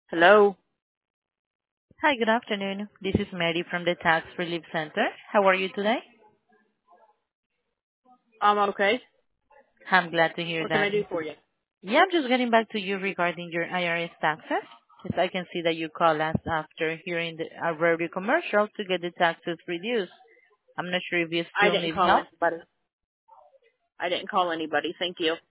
Hello. Hi, good afternoon. This is Mary from the Tax Relief Center. How are you today? I'm okay. I'm glad to hear What can I that. do for you? Yeah, I'm just getting back to you regarding your IRS taxes. Yes, I can see that you called us after hearing a radio commercial to get the taxes reduced. I'm not sure if you I still didn't need call help. anybody. I didn't call anybody. Thank you.